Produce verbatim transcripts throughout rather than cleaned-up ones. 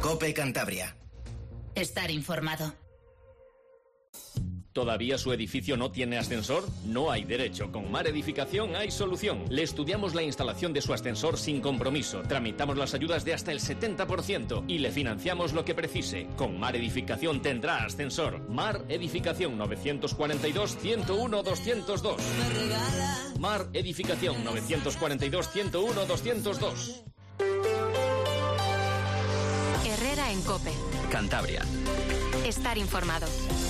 COPE Cantabria. Estar informado. ¿Todavía su edificio no tiene ascensor? No hay derecho. Con Mar Edificación hay solución. Le estudiamos la instalación de su ascensor sin compromiso. Tramitamos las ayudas de hasta el setenta por ciento y le financiamos lo que precise. Con Mar Edificación tendrá ascensor. Mar Edificación nueve cuatro dos, uno cero uno, dos cero dos. Mar Edificación nueve cuatro dos, uno cero uno, dos cero dos. Herrera en COPE. Cantabria. Estar informado.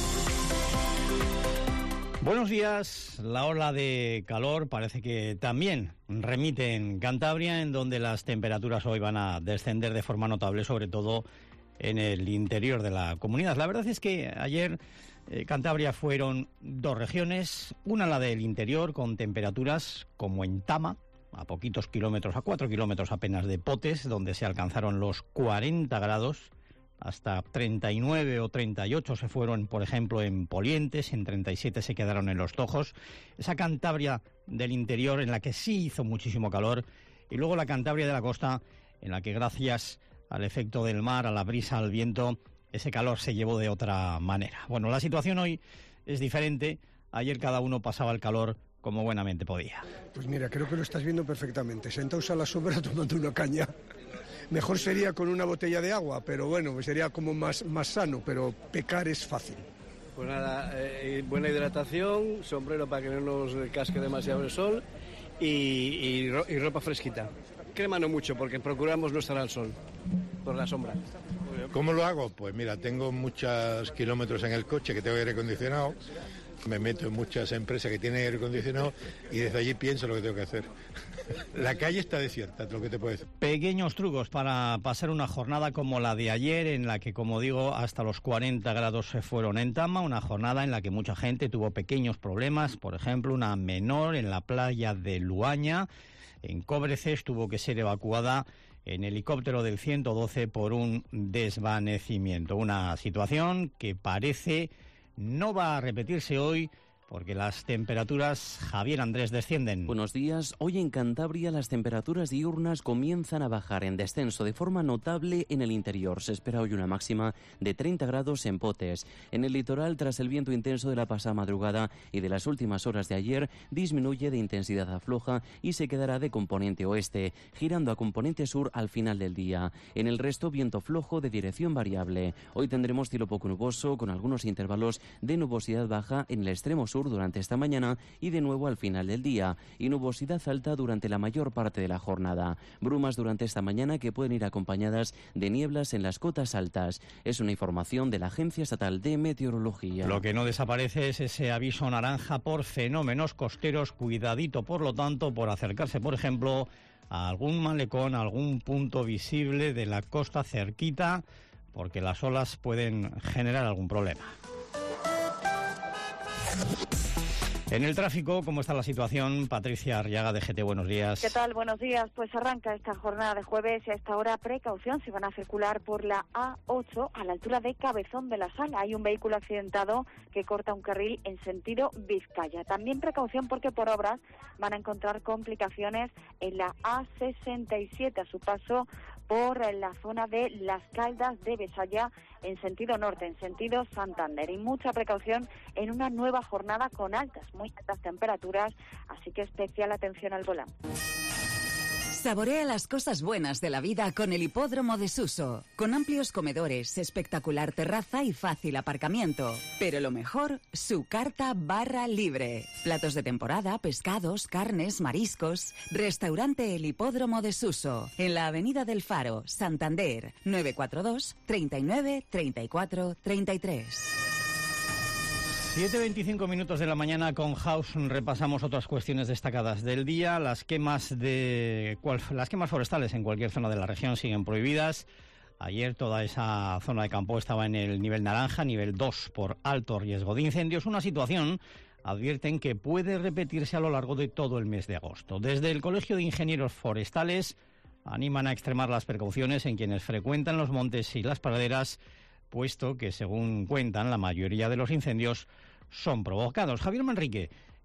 Buenos días. La ola de calor parece que también remite en Cantabria, en donde las temperaturas hoy van a descender de forma notable, sobre todo en el interior de la comunidad. La verdad es que ayer eh, Cantabria fueron dos regiones, una la del interior con temperaturas como en Tama, a poquitos kilómetros, a cuatro kilómetros apenas de Potes, donde se alcanzaron los cuarenta grados. Hasta treinta y nueve o treinta y ocho se fueron, por ejemplo, en Polientes, en treinta y siete se quedaron en Los Tojos. Esa Cantabria del interior en la que sí hizo muchísimo calor, y luego la Cantabria de la costa en la que, gracias al efecto del mar, a la brisa, al viento, ese calor se llevó de otra manera. Bueno, la situación hoy es diferente. Ayer cada uno pasaba el calor como buenamente podía. Pues mira, creo que lo estás viendo perfectamente. Sentaos a la sombra tomando una caña. Mejor sería con una botella de agua, pero bueno, sería como más, más sano, pero pecar es fácil. Pues nada, eh, buena hidratación, sombrero para que no nos casque demasiado el sol y, y, ro- y ropa fresquita. Crema no mucho, porque procuramos no estar al sol, por la sombra. ¿Cómo lo hago? Pues mira, tengo muchos kilómetros en el coche que tengo aire acondicionado, me meto en muchas empresas que tienen aire acondicionado y desde allí pienso lo que tengo que hacer. La calle está desierta, es lo que te puedo decir. Pequeños trucos para pasar una jornada como la de ayer, en la que, como digo, hasta los cuarenta grados se fueron en Tama, una jornada en la que mucha gente tuvo pequeños problemas, por ejemplo, una menor en la playa de Luaña, en Cóbreces, tuvo que ser evacuada en helicóptero del ciento doce por un desvanecimiento. Una situación que parece no va a repetirse hoy, porque las temperaturas, Javier Andrés, descienden. Buenos días. Hoy en Cantabria las temperaturas diurnas comienzan a bajar en descenso de forma notable en el interior. Se espera hoy una máxima de treinta grados en Potes. En el litoral, tras el viento intenso de la pasada madrugada y de las últimas horas de ayer, disminuye de intensidad a floja y se quedará de componente oeste, girando a componente sur al final del día. En el resto, viento flojo de dirección variable. Hoy tendremos cielo poco nuboso, con algunos intervalos de nubosidad baja en el extremo sur durante esta mañana y de nuevo al final del día, y nubosidad alta durante la mayor parte de la jornada. Brumas durante esta mañana que pueden ir acompañadas de nieblas en las cotas altas. Es una información de la Agencia Estatal de Meteorología. Lo que no desaparece es ese aviso naranja por fenómenos costeros. Cuidadito, por lo tanto, por acercarse, por ejemplo, a algún malecón, a algún punto visible de la costa cerquita, porque las olas pueden generar algún problema. En el tráfico, ¿cómo está la situación? Patricia Arriaga, de G T, buenos días. ¿Qué tal? Buenos días. Pues arranca esta jornada de jueves y a esta hora precaución. Se van a circular por la A ocho a la altura de Cabezón de la Sala. Hay un vehículo accidentado que corta un carril en sentido Vizcaya. También precaución porque por obras van a encontrar complicaciones en la A sesenta y siete a su paso por la zona de Las Caldas de Besaya en sentido norte, en sentido Santander. Y mucha precaución en una nueva jornada con altas, muy altas temperaturas, así que especial atención al volante. Saborea las cosas buenas de la vida con el Hipódromo de Suso, con amplios comedores, espectacular terraza y fácil aparcamiento. Pero lo mejor, su carta barra libre. Platos de temporada, pescados, carnes, mariscos. Restaurante El Hipódromo de Suso, en la Avenida del Faro, Santander, nueve cuatro dos, treinta y nueve, treinta y cuatro, treinta y tres. siete veinticinco minutos de la mañana con House. Repasamos otras cuestiones destacadas del día. Las quemas de cual, las quemas forestales en cualquier zona de la región siguen prohibidas. Ayer toda esa zona de campo estaba en el nivel naranja, nivel dos por alto riesgo de incendios. Una situación, advierten, que puede repetirse a lo largo de todo el mes de agosto. Desde el Colegio de Ingenieros Forestales animan a extremar las precauciones en quienes frecuentan los montes y las praderas, puesto que, según cuentan, la mayoría de los incendios son provocados. Javier Manrique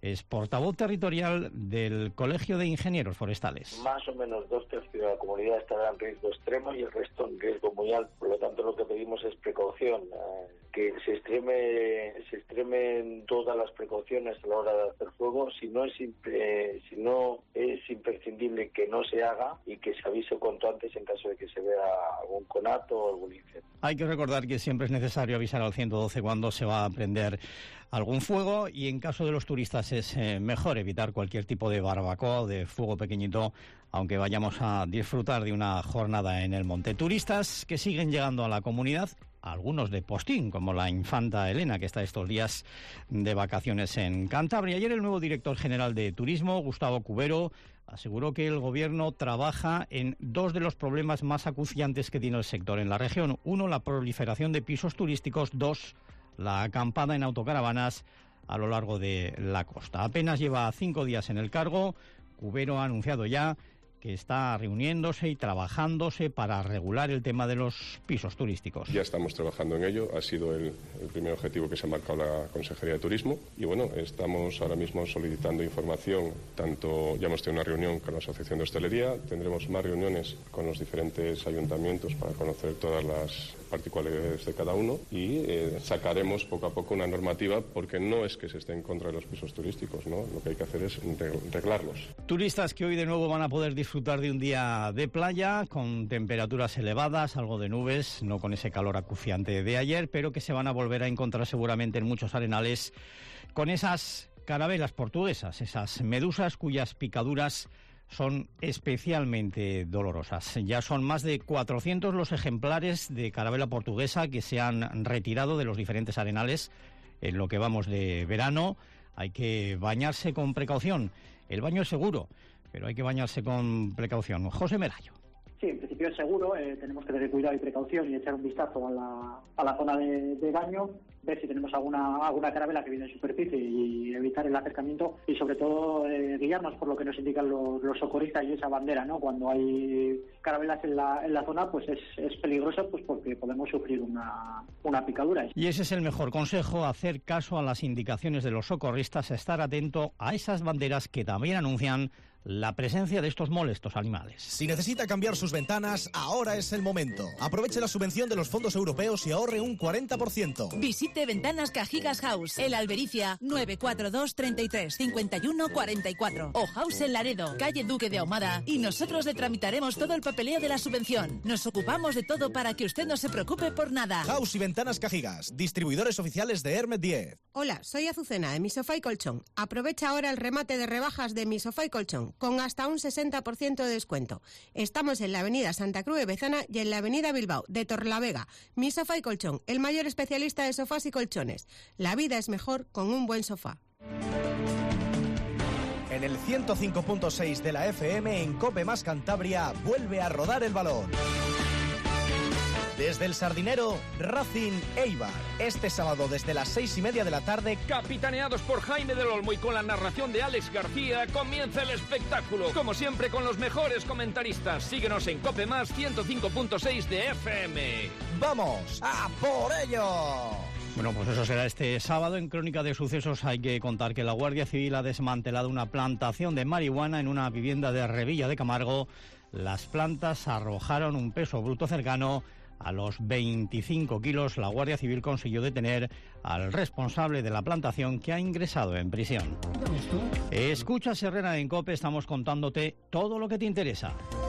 es portavoz territorial del Colegio de Ingenieros Forestales. Más o menos dos tercios de la comunidad estará en riesgo extremo y el resto en riesgo muy alto. Por lo tanto, lo que pedimos es precaución, eh, que se extreme, se extremen todas las precauciones a la hora de hacer fuego. Si no es eh, si no es imprescindible, que no se haga y que se avise cuanto antes en caso de que se vea algún conato o algún incendio. Hay que recordar que siempre es necesario avisar al ciento doce cuando se va a prender algún fuego, y en caso de los turistas es eh, mejor evitar cualquier tipo de barbacoa o de fuego pequeñito, aunque vayamos a disfrutar de una jornada en el monte. Turistas que siguen llegando a la comunidad, algunos de postín, como la infanta Elena, que está estos días de vacaciones en Cantabria. Ayer el nuevo director general de Turismo, Gustavo Cubero, aseguró que el Gobierno trabaja en dos de los problemas más acuciantes que tiene el sector en la región. Uno, la proliferación de pisos turísticos. Dos, la acampada en autocaravanas a lo largo de la costa. Apenas lleva cinco días en el cargo. Cubero ha anunciado ya que está reuniéndose y trabajándose para regular el tema de los pisos turísticos. Ya estamos trabajando en ello, ha sido el, el primer objetivo que se ha marcado la Consejería de Turismo y bueno, estamos ahora mismo solicitando información, tanto ya hemos tenido una reunión con la Asociación de Hostelería, tendremos más reuniones con los diferentes ayuntamientos para conocer todas las particularidades de cada uno y eh, sacaremos poco a poco una normativa, porque no es que se esté en contra de los pisos turísticos, ¿no? Lo que hay que hacer es reglarlos. Turistas que hoy de nuevo van a poder disfrutar de un día de playa con temperaturas elevadas, algo de nubes, no con ese calor acuciante de ayer, pero que se van a volver a encontrar seguramente en muchos arenales con esas carabelas portuguesas, esas medusas cuyas picaduras son especialmente dolorosas. Ya son más de cuatrocientos los ejemplares de carabela portuguesa que se han retirado de los diferentes arenales en lo que vamos de verano. Hay que bañarse con precaución. El baño es seguro, pero hay que bañarse con precaución. José Merayo. Sí, en principio es seguro. Eh, tenemos que tener cuidado y precaución y echar un vistazo a la, a la zona de, de baño, ver si tenemos alguna alguna carabela que viene en superficie y evitar el acercamiento y sobre todo eh, guiarnos por lo que nos indican los, los socorristas y esa bandera, ¿no? Cuando hay carabelas en la, en la zona, pues es, es peligroso, pues porque podemos sufrir una, una picadura. Y ese es el mejor consejo, hacer caso a las indicaciones de los socorristas, estar atento a esas banderas que también anuncian la presencia de estos molestos animales. Si necesita cambiar sus ventanas, ahora es el momento. Aproveche la subvención de los fondos europeos y ahorre un cuarenta por ciento. Visite Ventanas Cajigas House, el Albericia, nueve cuatro dos, treinta y tres, cincuenta y uno, cuarenta y cuatro. O House en Laredo, calle Duque de Ahumada, y nosotros le tramitaremos todo el papeleo de la subvención. Nos ocupamos de todo para que usted no se preocupe por nada. House y Ventanas Cajigas, distribuidores oficiales de Hermet diez. Hola, soy Azucena de Mi Sofá y Colchón. Aprovecha ahora el remate de rebajas de Mi Sofá y Colchón, con hasta un sesenta por ciento de descuento. Estamos en la avenida Santa Cruz de Bezana y en la avenida Bilbao, de Torrelavega. Mi Sofá y Colchón, el mayor especialista de sofás y colchones. La vida es mejor con un buen sofá. En el ciento cinco punto seis de la F M, en COPE más Cantabria, vuelve a rodar el balón. Desde el Sardinero, Racing Eibar. Este sábado desde las seis y media de la tarde. Capitaneados por Jaime del Olmo y con la narración de Alex García, comienza el espectáculo. Como siempre, con los mejores comentaristas. Síguenos en COPE más ciento cinco punto seis de F M. ¡Vamos a por ello! Bueno, pues eso será este sábado. En Crónica de Sucesos hay que contar que la Guardia Civil ha desmantelado una plantación de marihuana en una vivienda de Revilla de Camargo. Las plantas arrojaron un peso bruto cercano a los veinticinco kilos. La Guardia Civil consiguió detener al responsable de la plantación, que ha ingresado en prisión. Escuchas Herrera en COPE, estamos contándote todo lo que te interesa.